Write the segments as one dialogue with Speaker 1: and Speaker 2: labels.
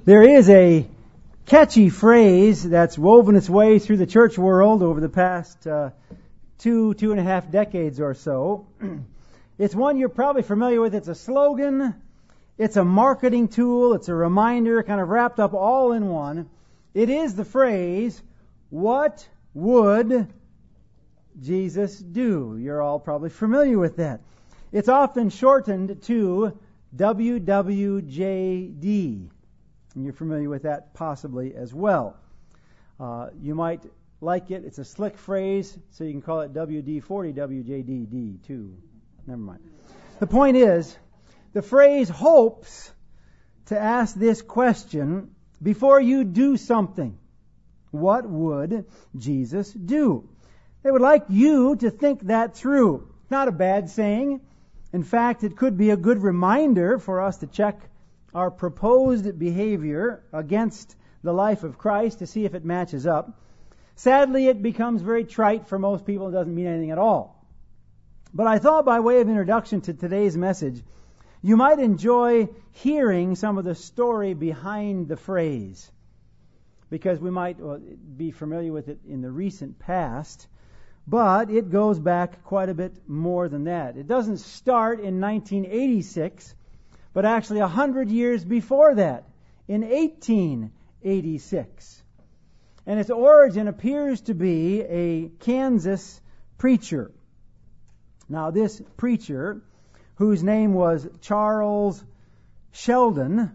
Speaker 1: There is a catchy phrase that's woven its way through the church world over the past 2.5 decades or so. It's one you're probably familiar with. It's a slogan. It's a marketing tool. It's a reminder, kind of wrapped up all in one. It is the phrase, "What would Jesus do?" You're all probably familiar with that. It's often shortened to WWJD. And you're familiar with that possibly as well. You might like it. It's a slick phrase, so you can call it WD-40, WJDD too. Never mind. The point is, the phrase hopes to ask this question before you do something. What would Jesus do? They would like you to think that through. Not a bad saying. In fact, it could be a good reminder for us to check our proposed behavior against the life of Christ to see if it matches up. Sadly, it becomes very trite for most people. It doesn't mean anything at all. But I thought by way of introduction to today's message, you might enjoy hearing some of the story behind the phrase, because we might be familiar with it in the recent past, but it goes back quite a bit more than that. It doesn't start in 1986, but actually 100 years before that, in 1886. And its origin appears to be a Kansas preacher. Now, this preacher, whose name was Charles Sheldon,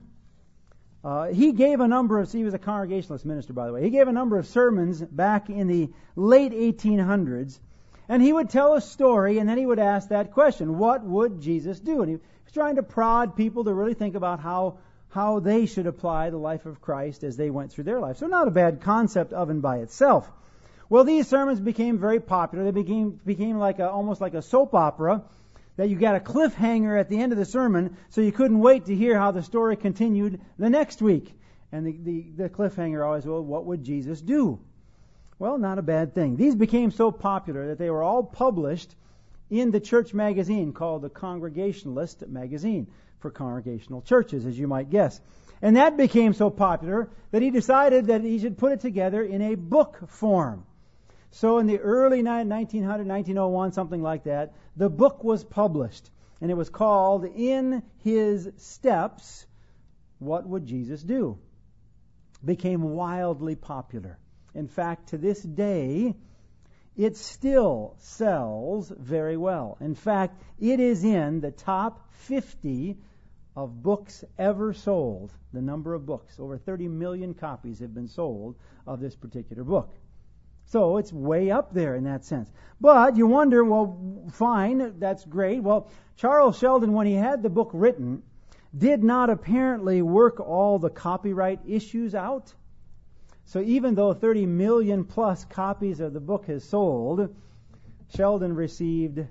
Speaker 1: he gave a number of, he was a Congregationalist minister, by the way. He gave a number of sermons back in the late 1800s, and he would tell a story, and then he would ask that question, what would Jesus do? And he was trying to prod people to really think about how they should apply the life of Christ as they went through their life. So not a bad concept of and by itself. Well, these sermons became very popular. They became like almost like a soap opera, that you got a cliffhanger at the end of the sermon, so you couldn't wait to hear how the story continued the next week. And the cliffhanger always, well, what would Jesus do? Well, not a bad thing. These became so popular that they were all published in the church magazine called the Congregationalist magazine for congregational churches, as you might guess. And that became so popular that he decided that he should put it together in a book form. So in the early 1900, 1901, something like that, the book was published, and it was called In His Steps, What Would Jesus Do? Became wildly popular. In fact, to this day, it still sells very well. In fact, it is in the top 50 of books ever sold. The number of books, over 30 million copies have been sold of this particular book. So it's way up there in that sense. But you wonder, well, fine, that's great. Well, Charles Sheldon, when he had the book written, did not apparently work all the copyright issues out. So even though 30 million plus copies of the book has sold, Sheldon received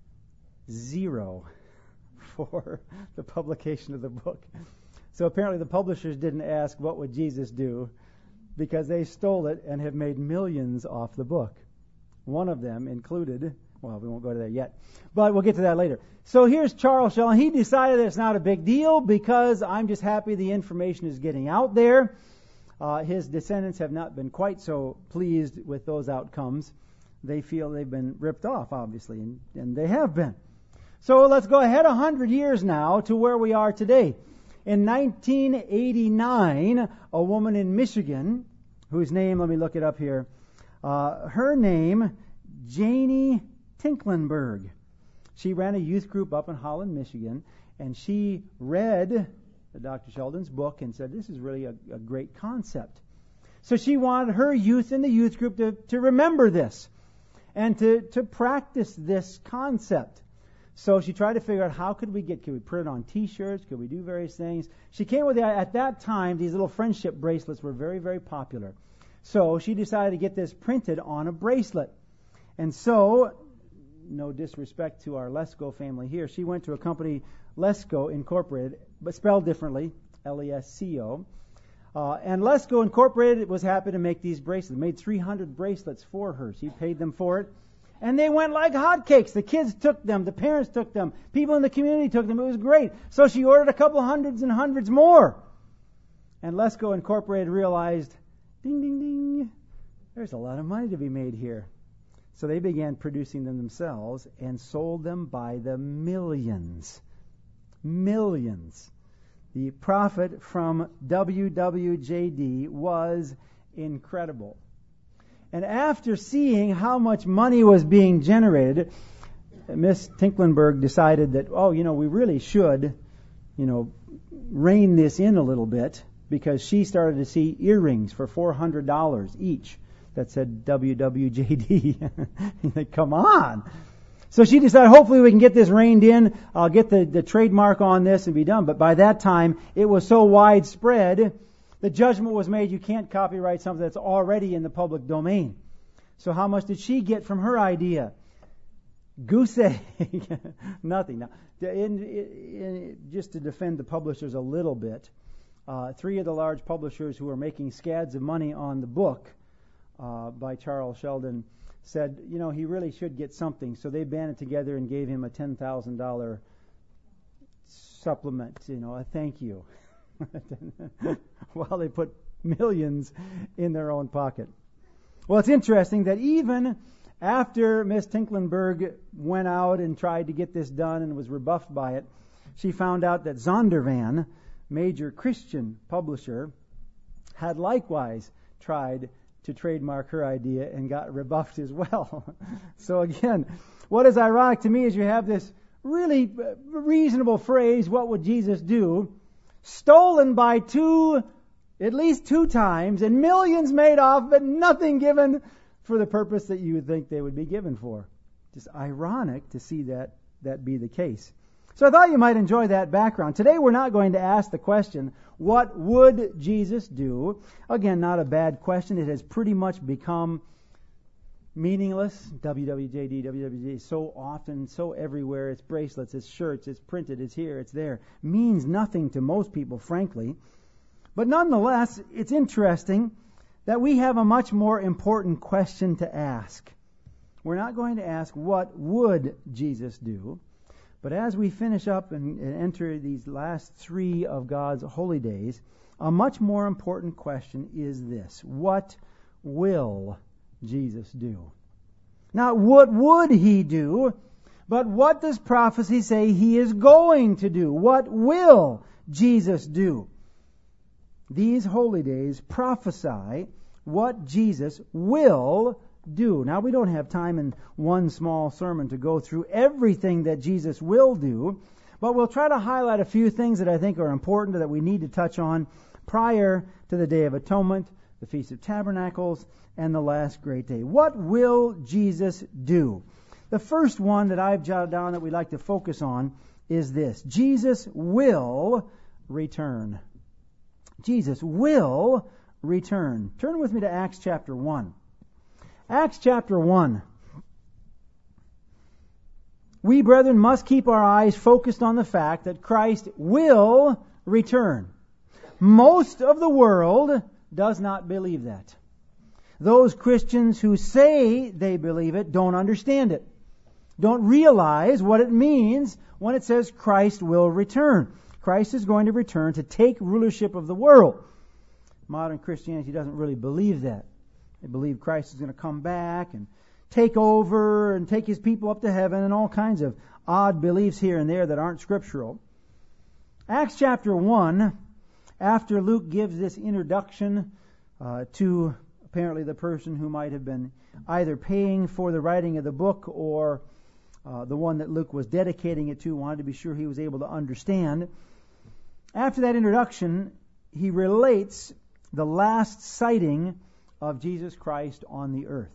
Speaker 1: 0 for the publication of the book. So apparently the publishers didn't ask, what would Jesus do? Because they stole it and have made millions off the book. One of them included, well, we won't go to that yet, but we'll get to that later. So here's Charles Sheldon. He decided that it's not a big deal because I'm just happy the information is getting out there. His descendants have not been quite so pleased with those outcomes. They feel they've been ripped off, obviously, and they have been. So let's go ahead 100 years now to where we are today. In 1989, a woman in Michigan, whose name, let me look it up here, her name, Janie Tinklenberg. She ran a youth group up in Holland, Michigan, and she read Dr. Sheldon's book and said, this is really a great concept. So she wanted her youth in the youth group to remember this and to practice this concept. So she tried to figure out how could we put it on T-shirts? Could we do various things? She came with, at that time, these little friendship bracelets were very, very popular. So she decided to get this printed on a bracelet. And so, no disrespect to our Lesko family here, she went to a company, Lesko Incorporated, but spelled differently, Lesco. And Lesko Incorporated was happy to make these bracelets. Made 300 bracelets for her. She paid them for it. And they went like hotcakes. The kids took them. The parents took them. People in the community took them. It was great. So she ordered a couple hundreds and hundreds more. And Lesko Incorporated realized, ding, ding, ding, there's a lot of money to be made here. So they began producing them themselves and sold them by the millions. Millions. The profit from WWJD was incredible. And after seeing how much money was being generated, Miss Tinklenberg decided that, we really should, rein this in a little bit, because she started to see earrings for $400 each that said WWJD. Come on. So she decided, hopefully we can get this reined in. I'll get the trademark on this and be done. But by that time, it was so widespread, the judgment was made, you can't copyright something that's already in the public domain. So how much did she get from her idea? Goose egg. Nothing. Now, just to defend the publishers a little bit, 3 of the large publishers who were making scads of money on the book by Charles Sheldon said, he really should get something. So they banded together and gave him a $10,000 supplement, a thank you. While they put millions in their own pocket. Well, it's interesting that even after Miss Tinklenberg went out and tried to get this done and was rebuffed by it, she found out that Zondervan, major Christian publisher, had likewise tried to trademark her idea and got rebuffed as well. So again, what is ironic to me is you have this really reasonable phrase, what would Jesus do, stolen by at least two times, and millions made off, but nothing given for the purpose that you would think they would be given for. Just ironic to see that be the case. So I thought you might enjoy that background. Today we're not going to ask the question, what would Jesus do? Again, not a bad question. It has pretty much become meaningless. WWJD, so often, so everywhere. It's bracelets, it's shirts, it's printed, it's here, it's there. Means nothing to most people, frankly. But nonetheless, it's interesting that we have a much more important question to ask. We're not going to ask, what would Jesus do? But as we finish up and enter these last 3 of God's holy days, a much more important question is this: what will Jesus do? Not what would he do, but what does prophecy say he is going to do? What will Jesus do? These holy days prophesy what Jesus will do. Now, we don't have time in one small sermon to go through everything that Jesus will do, but we'll try to highlight a few things that I think are important that we need to touch on prior to the Day of Atonement, the Feast of Tabernacles, and the last great day. What will Jesus do? The first one that I've jotted down that we'd like to focus on is this: Jesus will return. Jesus will return. Turn with me to Acts chapter 1. Acts chapter 1. We, brethren, must keep our eyes focused on the fact that Christ will return. Most of the world does not believe that. Those Christians who say they believe it don't understand it, don't realize what it means when it says Christ will return. Christ is going to return to take rulership of the world. Modern Christianity doesn't really believe that. They believe Christ is going to come back and take over and take his people up to heaven, and all kinds of odd beliefs here and there that aren't scriptural. Acts chapter 1, after Luke gives this introduction to apparently the person who might have been either paying for the writing of the book or the one that Luke was dedicating it to, wanted to be sure he was able to understand. After that introduction, he relates the last sighting of Jesus Christ on the earth.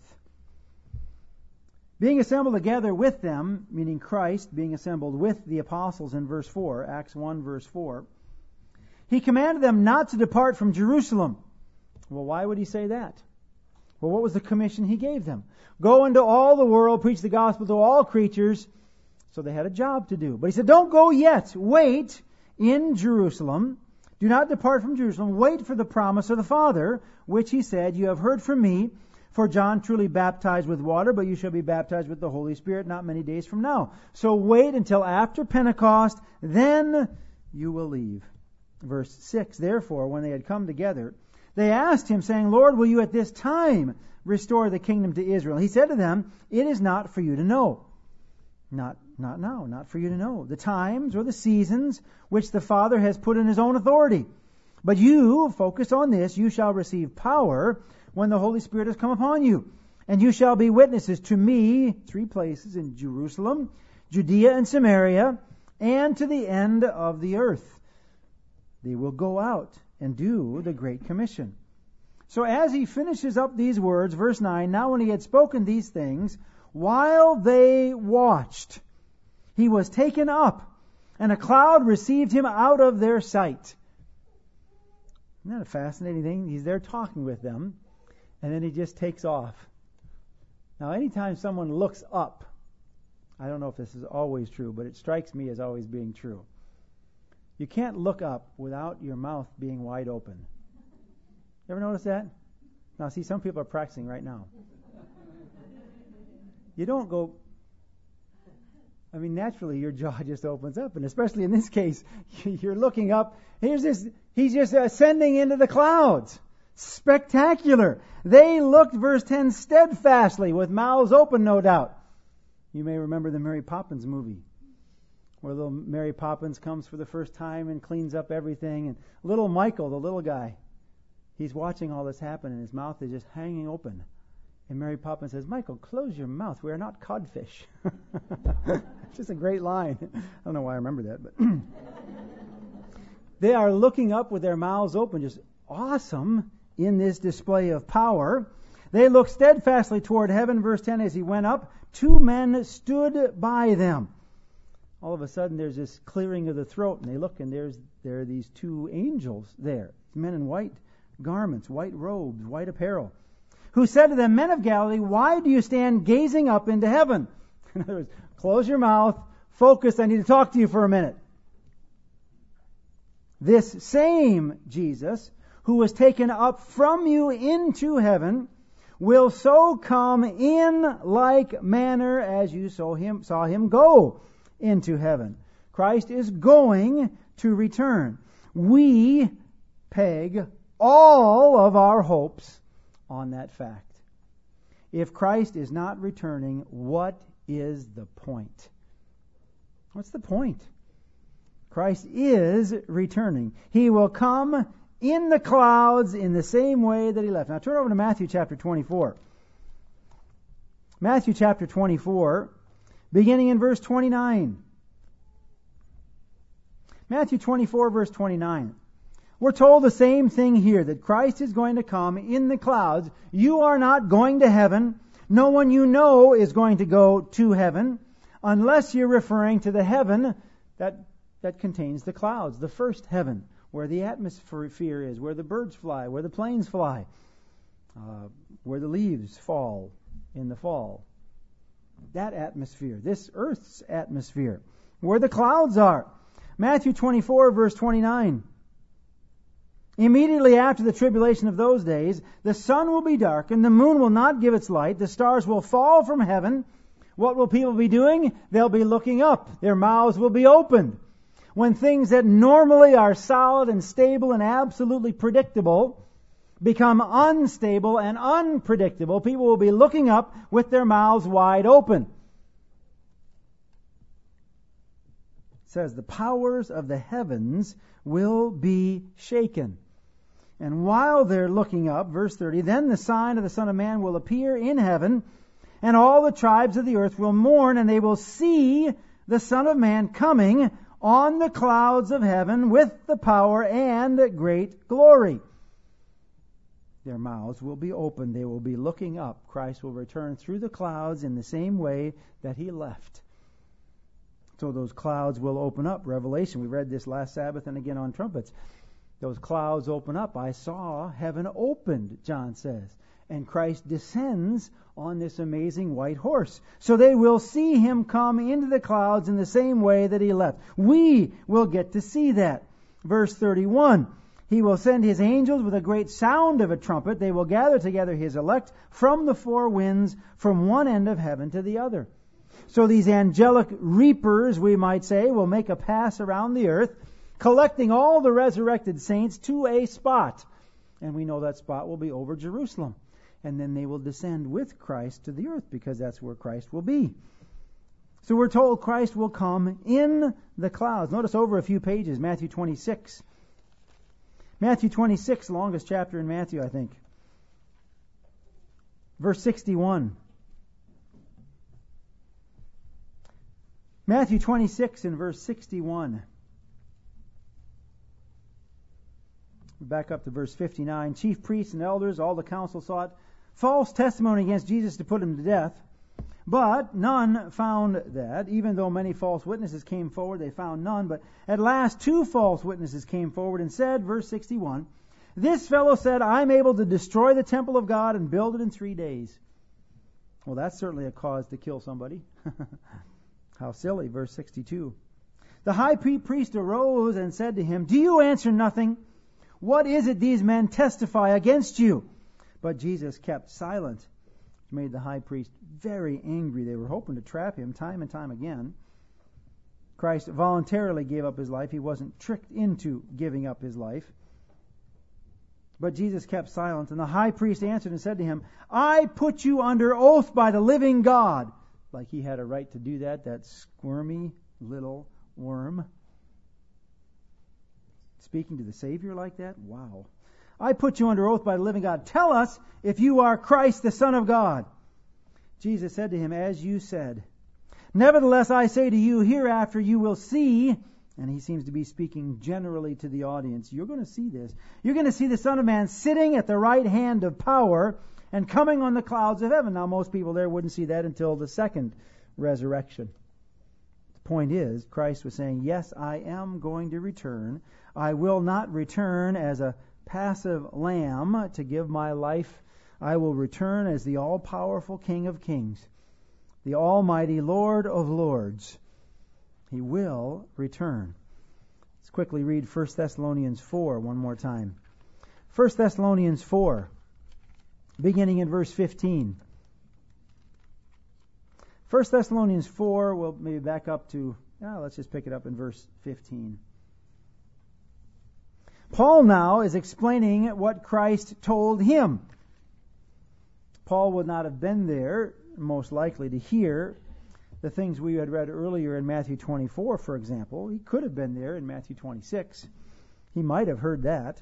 Speaker 1: Being assembled together with them, meaning Christ being assembled with the apostles in verse 4, Acts 1 verse 4, he commanded them not to depart from Jerusalem. Well, why would he say that? Well, what was the commission he gave them? Go into all the world, preach the gospel to all creatures. So they had a job to do. But he said, don't go yet. Wait in Jerusalem. Do not depart from Jerusalem. Wait for the promise of the Father, which he said, you have heard from me. For John truly baptized with water, but you shall be baptized with the Holy Spirit not many days from now. So wait until after Pentecost, then you will leave. Verse 6, therefore, when they had come together, they asked him, saying, Lord, will you at this time restore the kingdom to Israel? He said to them, it is not for you to know. Not now, not for you to know. The times or the seasons which the Father has put in his own authority. But you, focus on this, you shall receive power when the Holy Spirit has come upon you. And you shall be witnesses to me, 3 places, in Jerusalem, Judea and Samaria, and to the end of the earth. They will go out and do the Great Commission. So as he finishes up these words, verse 9, now when he had spoken these things, while they watched, he was taken up, and a cloud received him out of their sight. Isn't that a fascinating thing? He's there talking with them, and then he just takes off. Now, anytime someone looks up, I don't know if this is always true, but it strikes me as always being true. You can't look up without your mouth being wide open. You ever notice that? Now, see, some people are practicing right now. You don't go... naturally your jaw just opens up, and especially in this case, you're looking up. He's just ascending into the clouds. Spectacular. They looked, verse 10, steadfastly, with mouths open, no doubt. You may remember the Mary Poppins movie, where little Mary Poppins comes for the first time and cleans up everything, and little Michael, the little guy, he's watching all this happen, and his mouth is just hanging open. And Mary Poppins says, Michael, close your mouth. We are not codfish. It's just a great line. I don't know why I remember that, but they are looking up with their mouths open, just awesome in this display of power. They looked steadfastly toward heaven, verse 10, as he went up. 2 men stood by them. All of a sudden, there's this clearing of the throat, and they look, and there are these 2 angels there, men in white garments, white robes, white apparel, who said to them, Men of Galilee, why do you stand gazing up into heaven? In other words, close your mouth, focus, I need to talk to you for a minute. This same Jesus, who was taken up from you into heaven, will so come in like manner as you saw him go into heaven. Christ is going to return. We peg all of our hopes on that fact. If Christ is not returning, what is the point? What's the point? Christ is returning. He will come in the clouds in the same way that he left. Now turn over to Matthew chapter 24. Matthew chapter 24, beginning in verse 29. Matthew 24, verse 29. We're told the same thing here, that Christ is going to come in the clouds. You are not going to heaven. No one you know is going to go to heaven, unless you're referring to the heaven that contains the clouds, the first heaven, where the atmosphere is, where the birds fly, where the planes fly, where the leaves fall in the fall. That atmosphere, this earth's atmosphere, where the clouds are. Matthew 24, verse 29. Immediately after the tribulation of those days, the sun will be darkened, the moon will not give its light, the stars will fall from heaven. What will people be doing? They'll be looking up. Their mouths will be opened. When things that normally are solid and stable and absolutely predictable become unstable and unpredictable, people will be looking up with their mouths wide open. It says the powers of the heavens will be shaken. And while they're looking up, verse 30, then the sign of the Son of Man will appear in heaven, and all the tribes of the earth will mourn, and they will see the Son of Man coming on the clouds of heaven with the power and great glory. Their mouths will be open. They will be looking up. Christ will return through the clouds in the same way that he left. So those clouds will open up. Revelation, we read this last Sabbath and again on trumpets. Those clouds open up. I saw heaven opened, John says. And Christ descends on this amazing white horse. So they will see him come into the clouds in the same way that he left. We will get to see that. Verse 31. He will send his angels with a great sound of a trumpet. They will gather together his elect from the 4 winds, from one end of heaven to the other. So these angelic reapers, we might say, will make a pass around the earth collecting all the resurrected saints to a spot. And we know that spot will be over Jerusalem. And then they will descend with Christ to the earth, because that's where Christ will be. So we're told Christ will come in the clouds. Notice over a few pages, Matthew 26. Matthew 26, longest chapter in Matthew, I think. Verse 61. Matthew 26 and verse 61. Back up to verse 59. Chief priests and elders, all the council sought false testimony against Jesus to put him to death. But none found that. Even though many false witnesses came forward, they found none. But at last 2 false witnesses came forward and said, verse 61, "This fellow said, I'm able to destroy the temple of God and build it in 3 days." Well, that's certainly a cause to kill somebody. How silly. Verse 62. The high priest arose and said to him, "Do you answer nothing? What is it these men testify against you?" But Jesus kept silent. It made the high priest very angry. They were hoping to trap him time and time again. Christ voluntarily gave up his life. He wasn't tricked into giving up his life. But Jesus kept silent, and the high priest answered and said to him, "I put you under oath by the living God." Like he had a right to do that squirmy little worm. Speaking to the Savior like that? Wow. "I put you under oath by the living God. Tell us if you are Christ, the Son of God." Jesus said to him, "As you said. Nevertheless, I say to you, hereafter you will see," and he seems to be speaking generally to the audience, "you're going to see this. You're going to see the Son of Man sitting at the right hand of power and coming on the clouds of heaven." Now, most people there wouldn't see that until the second resurrection. The point is, Christ was saying, yes, I am going to return. I will not return as a passive lamb to give my life. I will return as the all-powerful King of Kings, the almighty Lord of Lords. He will return. Let's quickly read 1 Thessalonians 4 one more time. 1 Thessalonians 4, beginning in verse 15. 1 Thessalonians 4, we'll maybe back up to, let's just pick it up in verse 15. Paul now is explaining what Christ told him. Paul would not have been there, most likely, to hear the things we had read earlier in Matthew 24, for example. He could have been there in Matthew 26. He might have heard that.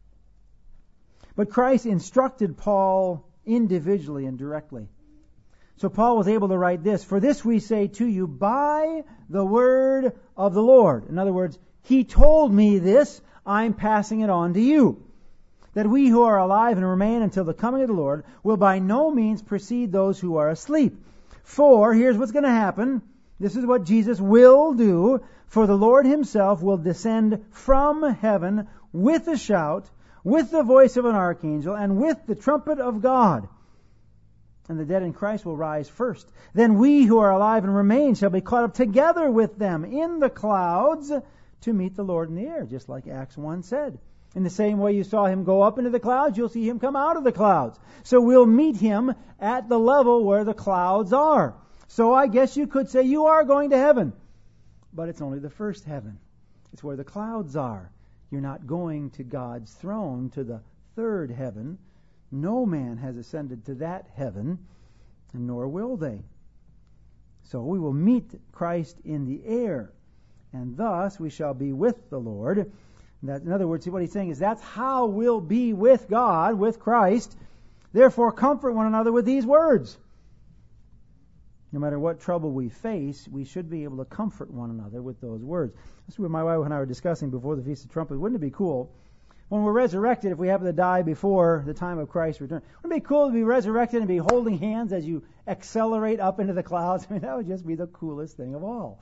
Speaker 1: But Christ instructed Paul individually and directly. So Paul was able to write this, "For this we say to you by the word of the Lord." In other words, he told me this, I'm passing it on to you. "That we who are alive and remain until the coming of the Lord will by no means precede those who are asleep. For," here's what's going to happen. This is what Jesus will do. "For the Lord himself will descend from heaven with a shout, with the voice of an archangel, and with the trumpet of God. And the dead in Christ will rise first. Then we who are alive and remain shall be caught up together with them in the clouds to meet the Lord in the air," just like Acts 1 said. In the same way you saw him go up into the clouds, you'll see him come out of the clouds. So we'll meet him at the level where the clouds are. So I guess you could say you are going to heaven. But it's only the first heaven. It's where the clouds are. You're not going to God's throne, to the third heaven. No man has ascended to that heaven, and nor will they. So we will meet Christ in the air, and thus we shall be with the Lord. That, in other words, what he's saying is that's how we'll be with God, with Christ. Therefore, comfort one another with these words. No matter what trouble we face, we should be able to comfort one another with those words. This is what my wife and I were discussing before the Feast of Trumpets. Wouldn't it be cool when we're resurrected, if we happen to die before the time of Christ's return? Wouldn't it be cool to be resurrected and be holding hands as you accelerate up into the clouds? I mean, that would just be the coolest thing of all.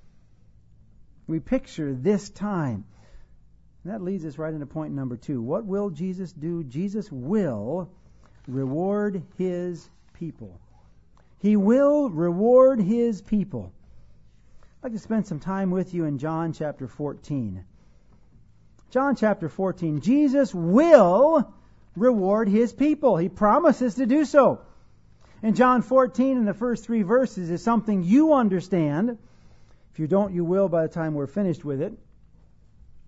Speaker 1: We picture this time. And that leads us right into point number 2. What will Jesus do? Jesus will reward his people. He will reward his people. I'd like to spend some time with you in John chapter 14. John chapter 14. Jesus will reward his people. He promises to do so. In John 14, in the first 3 verses, is something you understand. If you don't, you will by the time we're finished with it.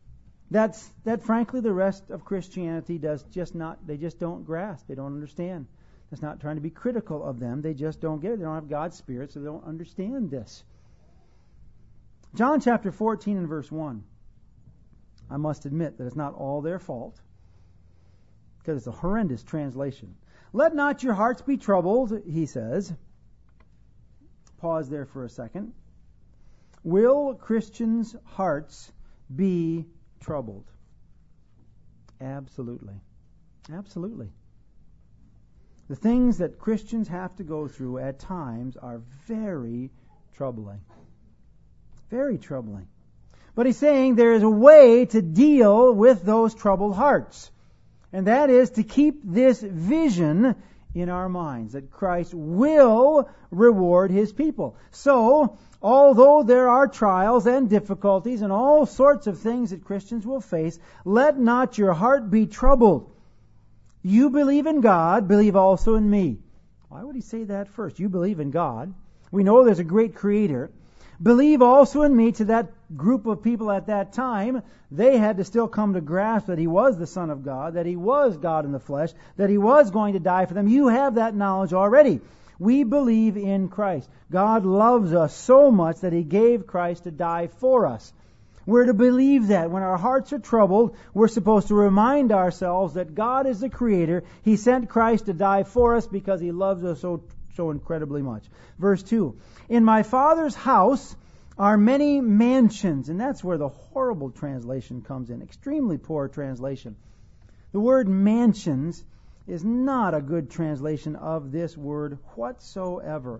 Speaker 1: that frankly the rest of Christianity they just don't grasp. They don't understand. It's not trying to be critical of them. They just don't get it. They don't have God's Spirit, so they don't understand this. John chapter 14 and verse 1. I must admit that it's not all their fault, because it's a horrendous translation. Let not your hearts be troubled, he says. Pause there for a second. Will Christians' hearts be troubled? Absolutely. Absolutely. The things that Christians have to go through at times are very troubling. Very troubling. But he's saying there is a way to deal with those troubled hearts. And that is to keep this vision in our minds, that Christ will reward His people. So, although there are trials and difficulties and all sorts of things that Christians will face, let not your heart be troubled. You believe in God, believe also in me. Why would he say that first? You believe in God. We know there's a great Creator. Believe also in me. To that group of people at that time, they had to still come to grasp that He was the Son of God, that He was God in the flesh, that He was going to die for them. You have that knowledge already. We believe in Christ. God loves us so much that He gave Christ to die for us. We're to believe that. When our hearts are troubled, we're supposed to remind ourselves that God is the Creator. He sent Christ to die for us because He loves us so incredibly much. Verse 2. In my Father's house are many mansions. And that's where the horrible translation comes in. Extremely poor translation. The word mansions is not a good translation of this word whatsoever.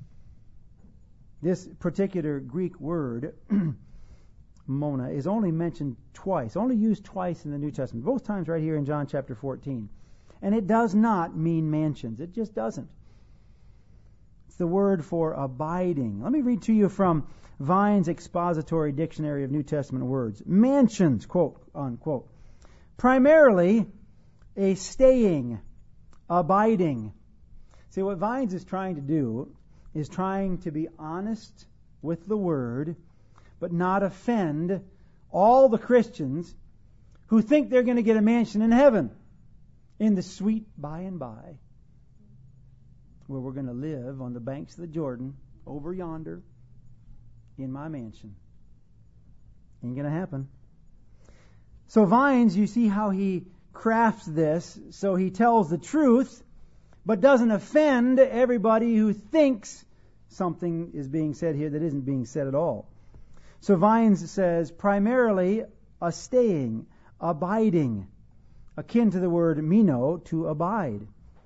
Speaker 1: This particular Greek word, Mona, is only mentioned twice, only used twice in the New Testament, both times right here in John chapter 14. And it does not mean mansions. It just doesn't. It's the word for abiding. Let me read to you from Vine's Expository Dictionary of New Testament Words. Mansions, quote, unquote. Primarily a staying, abiding. See, what Vines is trying to do is trying to be honest with the Word, but not offend all the Christians who think they're going to get a mansion in heaven, in the sweet by and by, where we're going to live on the banks of the Jordan, over yonder, in my mansion. Ain't going to happen. So Vines, you see how he crafts this, so he tells the truth, but doesn't offend everybody who thinks something is being said here that isn't being said at all. So Vines says, primarily a staying, abiding, akin to the word meno, to abide.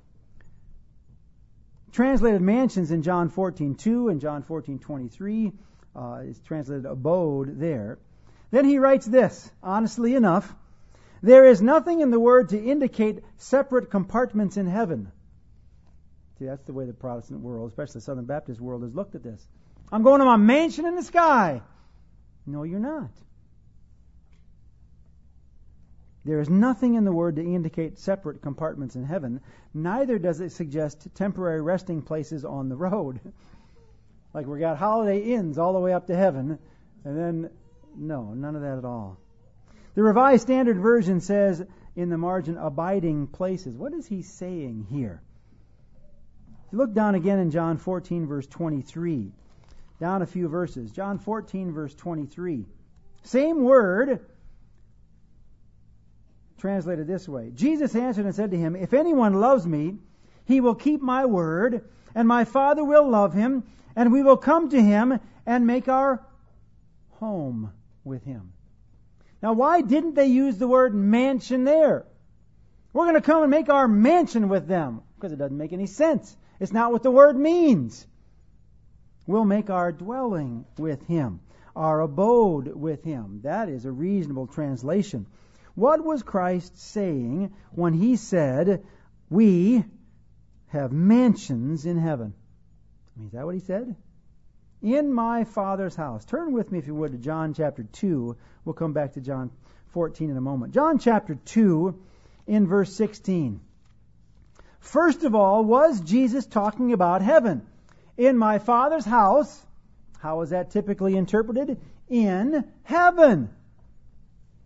Speaker 1: Translated mansions in John 14:2 and John 14:23 is translated abode there. Then he writes this, honestly enough, there is nothing in the word to indicate separate compartments in heaven. See, that's the way the Protestant world, especially the Southern Baptist world, has looked at this. I'm going to my mansion in the sky. No, you're not. There is nothing in the word to indicate separate compartments in heaven. Neither does it suggest temporary resting places on the road. Like we got Holiday Inns all the way up to heaven. And then, no, none of that at all. The Revised Standard Version says in the margin, abiding places. What is he saying here? If you look down again in John 14, verse 23. Down a few verses. John 14, verse 23. Same word, translated this way. Jesus answered and said to him, if anyone loves me, he will keep my word, and my Father will love him, and we will come to him and make our home with him. Now, why didn't they use the word mansion there? We're going to come and make our mansion with them. Because it doesn't make any sense. It's not what the word means. We'll make our dwelling with him, our abode with him. That is a reasonable translation. What was Christ saying when he said, we have mansions in heaven? I mean, is that what he said? In my Father's house. Turn with me, if you would, to John chapter 2. We'll come back to John 14 in a moment. John chapter 2 in verse 16. First of all, was Jesus talking about heaven? In my Father's house. How is that typically interpreted? In heaven.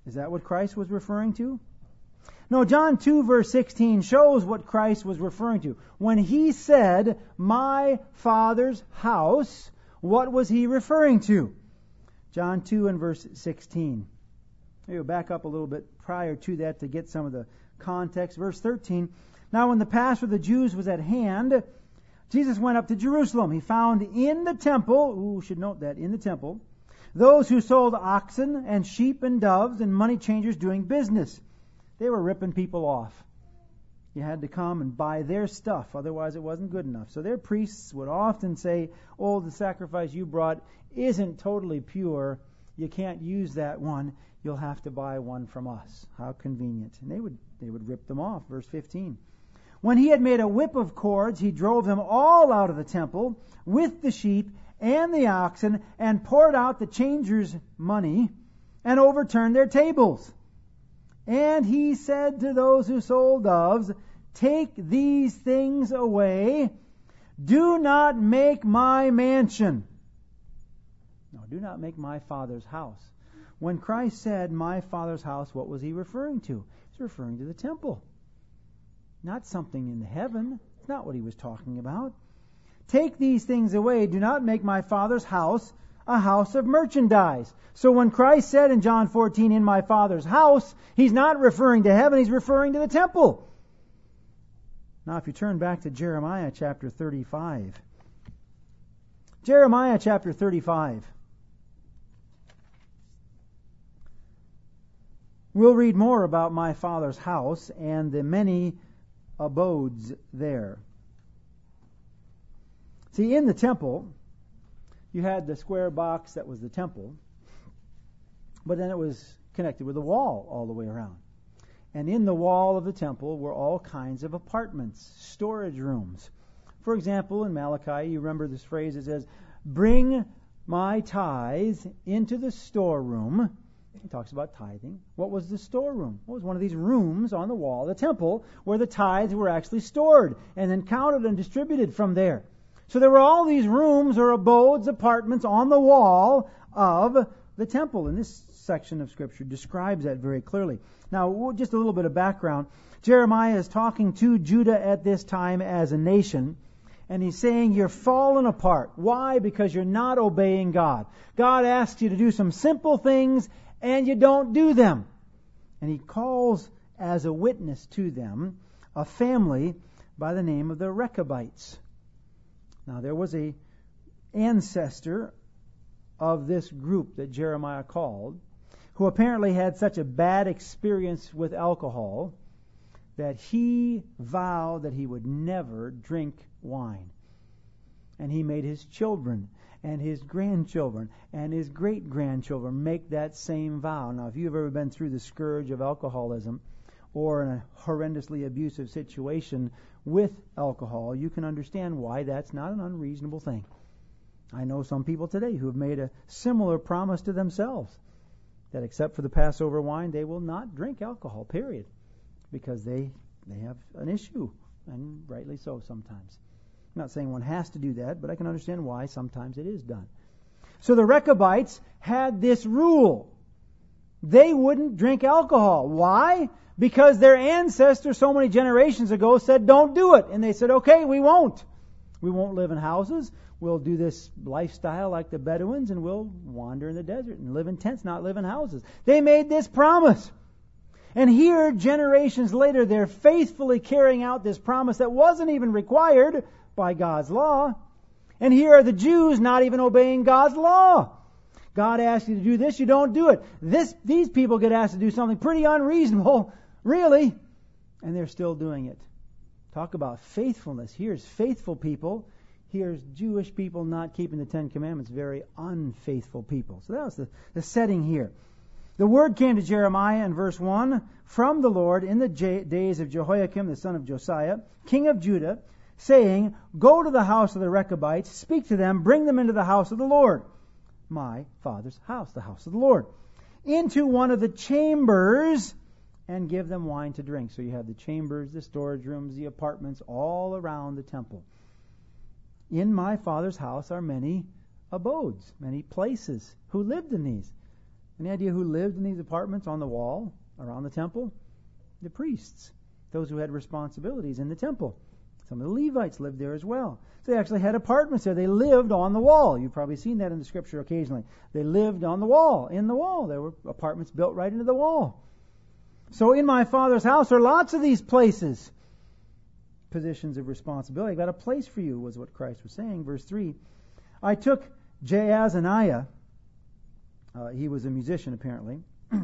Speaker 1: Is that what Christ was referring to? No, John 2 verse 16 shows what Christ was referring to. When he said, my Father's house, what was he referring to? John 2 and verse 16. We'll back up a little bit prior to that to get some of the context. Verse 13. Now when the Passover of the Jews was at hand, Jesus went up to Jerusalem. He found in the temple, should note that, in the temple, those who sold oxen and sheep and doves and money changers doing business. They were ripping people off. You had to come and buy their stuff, otherwise it wasn't good enough. So their priests would often say, oh, the sacrifice you brought isn't totally pure. You can't use that one. You'll have to buy one from us. How convenient. And they would rip them off. Verse 15. When he had made a whip of cords, he drove them all out of the temple with the sheep and the oxen and poured out the changers' money and overturned their tables. And he said to those who sold doves, take these things away. Do not make my mansion. No, do not make my Father's house. When Christ said my Father's house, what was he referring to? He's referring to the temple. Not something in heaven. It's not what he was talking about. Take these things away. Do not make my Father's house a house of merchandise. So when Christ said in John 14, in my Father's house, he's not referring to heaven, he's referring to the temple. Now if you turn back to Jeremiah chapter 35. Jeremiah chapter 35. We'll read more about my Father's house and the many abodes there. See, in the temple, you had the square box that was the temple, but then it was connected with a wall all the way around. And in the wall of the temple were all kinds of apartments, storage rooms. For example, in Malachi, you remember this phrase, it says, bring my tithes into the storeroom. He talks about tithing. What was the storeroom? It was one of these rooms on the wall of the temple where the tithes were actually stored and then counted and distributed from there. So there were all these rooms or abodes, apartments on the wall of the temple. And this section of Scripture describes that very clearly. Now, just a little bit of background. Jeremiah is talking to Judah at this time as a nation, and he's saying you're fallen apart. Why? Because you're not obeying God. God asks you to do some simple things, and you don't do them. And he calls as a witness to them a family by the name of the Rechabites. Now, there was a ancestor of this group that Jeremiah called, who apparently had such a bad experience with alcohol that he vowed that he would never drink wine. And he made his children and his grandchildren and his great-grandchildren make that same vow. Now, if you've ever been through the scourge of alcoholism or in a horrendously abusive situation with alcohol, you can understand why that's not an unreasonable thing. I know some people today who have made a similar promise to themselves that except for the Passover wine, they will not drink alcohol, period, because they have an issue, and rightly so sometimes. I'm not saying one has to do that, but I can understand why sometimes it is done. So the Rechabites had this rule. They wouldn't drink alcohol. Why? Because their ancestors so many generations ago said, don't do it. And they said, okay, we won't. We won't live in houses. We'll do this lifestyle like the Bedouins, and we'll wander in the desert and live in tents, not live in houses. They made this promise. And here, generations later, they're faithfully carrying out this promise that wasn't even required by God's law. And here are the Jews not even obeying God's law. God asks you to do this, you don't do it. These people get asked to do something pretty unreasonable, really, and they're still doing it. Talk about faithfulness. Here's faithful people. Here's Jewish people not keeping the Ten Commandments, very unfaithful people. So that was the setting here. The word came to Jeremiah in verse 1 from the Lord in the days of Jehoiakim, the son of Josiah, king of Judah, saying, go to the house of the Rechabites, speak to them, bring them into the house of the Lord, my Father's house, the house of the Lord, into one of the chambers, and give them wine to drink. So you have the chambers, the storage rooms, the apartments all around the temple. In my Father's house are many abodes, many places. Who lived in these? Any idea who lived in these apartments on the wall around the temple? The priests, those who had responsibilities in the temple. Some of the Levites lived there as well. So they actually had apartments there. They lived on the wall. You've probably seen that in the scripture occasionally. They lived on the wall, in the wall. There were apartments built right into the wall. So in my Father's house are lots of these places. Positions of responsibility. I've got a place for you, was what Christ was saying. Verse 3. I took Jaazaniah. He was a musician, apparently.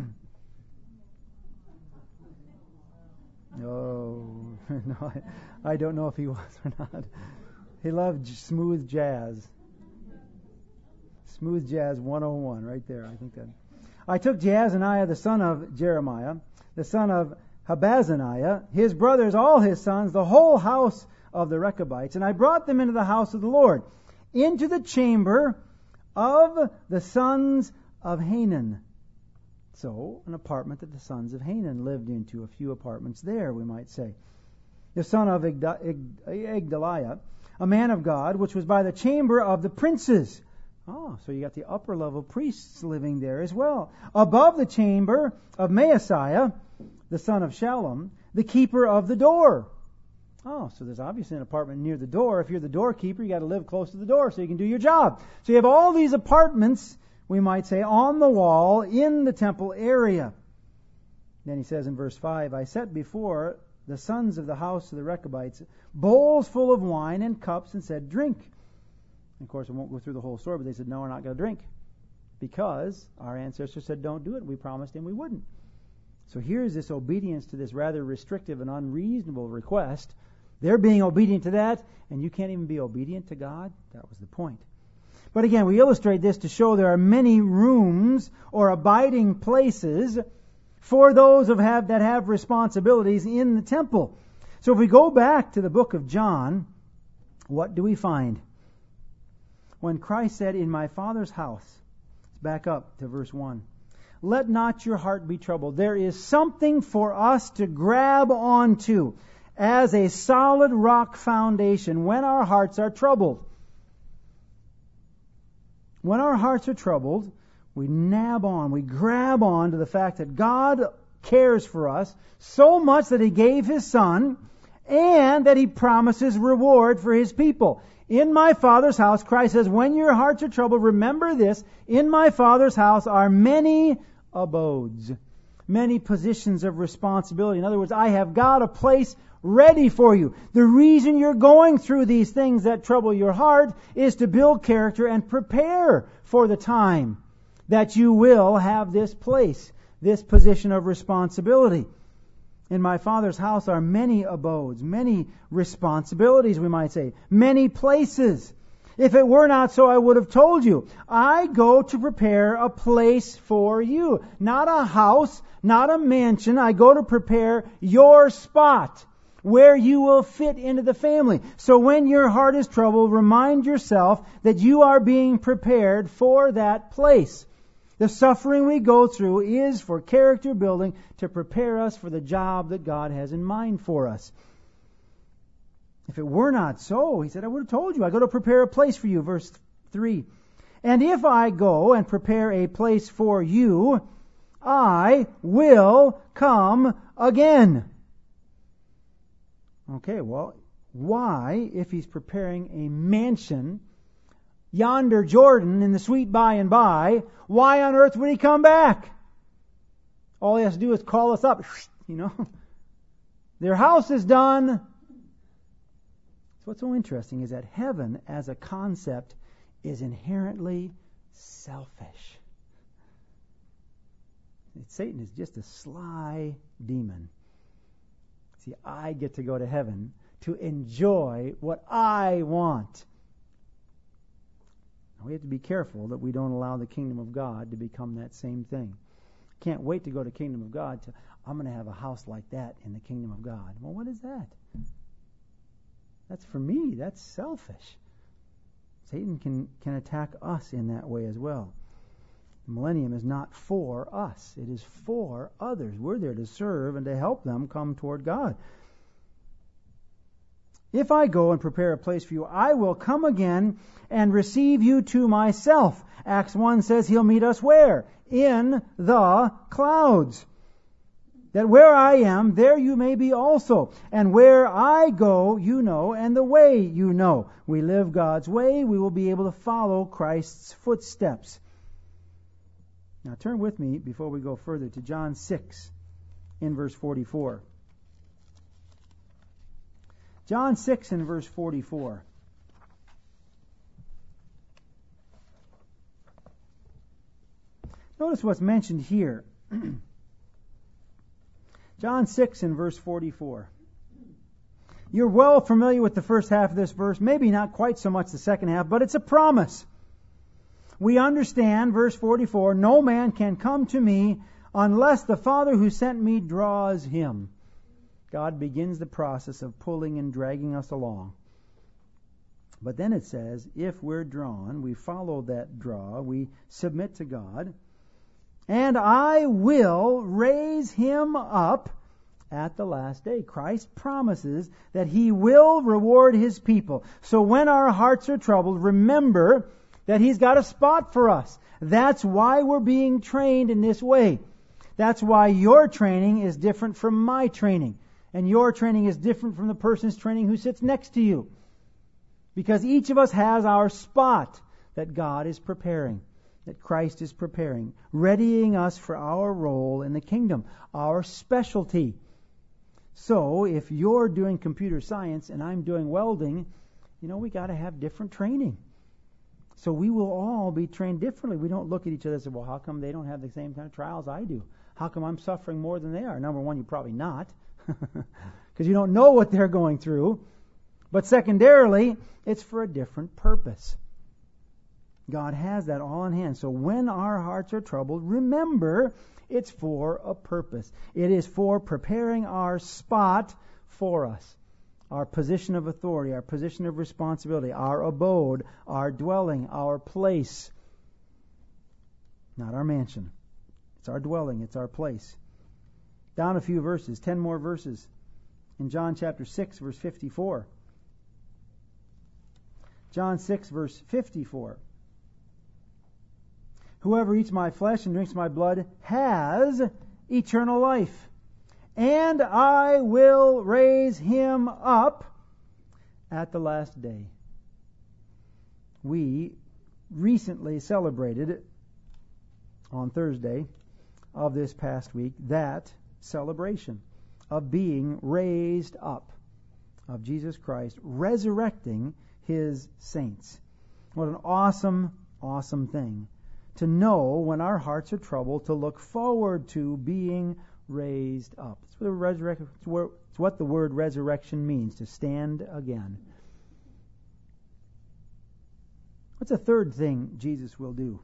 Speaker 1: No, I don't know if he was or not. He loved smooth jazz. Smooth Jazz 101, right there. I think that. I took Jaazaniah, the son of Jeremiah, the son of Habazaniah, his brothers, all his sons, the whole house of the Rechabites, and I brought them into the house of the Lord, into the chamber of the sons of Hanan. So, an apartment that the sons of Hanan lived into, a few apartments there, we might say. The son of Igdaliah, a man of God, which was by the chamber of the princes. Oh, so you got the upper level priests living there as well. Above the chamber of Maaseiah, the son of Shallum, the keeper of the door. Oh, so there's obviously an apartment near the door. If you're the doorkeeper, you got to live close to the door so you can do your job. So you have all these apartments, we might say, on the wall in the temple area. Then he says in verse 5, I set before the sons of the house of the Rechabites bowls full of wine and cups and said, drink. And of course, I won't go through the whole story, but they said, no, we're not going to drink. Because our ancestors said, don't do it. We promised him we wouldn't. So here's this obedience to this rather restrictive and unreasonable request. They're being obedient to that, and you can't even be obedient to God? That was the point. But again, we illustrate this to show there are many rooms or abiding places for those that have responsibilities in the temple. So if we go back to the book of John, what do we find? When Christ said, in my Father's house, let's back up to verse 1. Let not your heart be troubled. There is something for us to grab onto as a solid rock foundation when our hearts are troubled. When our hearts are troubled, we grab on to the fact that God cares for us so much that He gave His Son and that He promises reward for His people. In my Father's house, Christ says, when your hearts are troubled, remember this, in my Father's house are many abodes, many positions of responsibility. In other words, I have got a place ready for you. The reason you're going through these things that trouble your heart is to build character and prepare for the time that you will have this place, this position of responsibility. In my Father's house are many abodes, many responsibilities, we might say, many places. If it were not so, I would have told you. I go to prepare a place for you. Not a house, not a mansion. I go to prepare your spot where you will fit into the family. So when your heart is troubled, remind yourself that you are being prepared for that place. The suffering we go through is for character building to prepare us for the job that God has in mind for us. If it were not so, he said, I would have told you. I go to prepare a place for you. Verse 3. And if I go and prepare a place for you, I will come again. Okay, well, why, if he's preparing a mansion yonder Jordan in the sweet by and by, why on earth would he come back? All he has to do is call us up, Their house is done. So what's so interesting is that heaven as a concept is inherently selfish. Satan is just a sly demon. See, I get to go to heaven to enjoy what I want. We have to be careful that we don't allow the kingdom of God to become that same thing. Can't wait to go to kingdom of God. I'm going to have a house like that in the kingdom of God. Well, what is that? That's for me. That's selfish. Satan can attack us in that way as well. The millennium is not for us. It is for others. We're there to serve and to help them come toward God. If I go and prepare a place for you, I will come again and receive you to myself. Acts 1 says He'll meet us where? In the clouds. That where I am, there you may be also. And where I go, you know, and the way you know. We live God's way, we will be able to follow Christ's footsteps. Now turn with me, before we go further, to John 6 in verse 44. John 6 in verse 44. Notice what's mentioned here. John 6 in verse 44. You're well familiar with the first half of this verse, maybe not quite so much the second half, but it's a promise. We understand, verse 44, no man can come to me unless the Father who sent me draws him. God begins the process of pulling and dragging us along. But then it says, if we're drawn, we follow that draw, we submit to God, and I will raise him up at the last day. Christ promises that He will reward His people. So when our hearts are troubled, remember that He's got a spot for us. That's why we're being trained in this way. That's why your training is different from my training. And your training is different from the person's training who sits next to you. Because each of us has our spot that God is preparing, that Christ is preparing, readying us for our role in the kingdom, our specialty. So, if you're doing computer science and I'm doing welding, we got to have different training. So we will all be trained differently. We don't look at each other and say, well, how come they don't have the same kind of trials I do? How come I'm suffering more than they are? Number one, you're probably not, because you don't know what they're going through. But secondarily, it's for a different purpose. God has that all in hand. So when our hearts are troubled, remember it's for a purpose. It is for preparing our spot for us. Our position of authority, our position of responsibility, our abode, our dwelling, our place. Not our mansion. It's our dwelling, it's our place. Down a few verses, 10 more verses. In John chapter 6, verse 54. John 6, verse 54. Whoever eats my flesh and drinks my blood has eternal life, and I will raise him up at the last day. We recently celebrated on Thursday of this past week that celebration of being raised up, of Jesus Christ resurrecting His saints. What an awesome, awesome thing to know when our hearts are troubled, to look forward to being raised up. It's what the word resurrection means, to stand again. What's a third thing Jesus will do?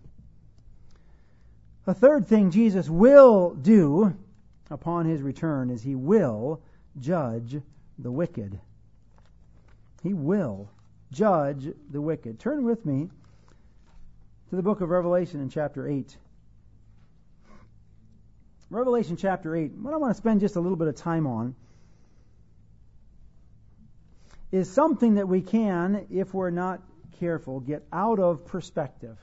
Speaker 1: A third thing Jesus will do upon His return is He will judge the wicked. He will judge the wicked. Turn with me to the book of Revelation in chapter 8. Revelation chapter 8. What I want to spend just a little bit of time on is something that we can, if we're not careful, get out of perspective.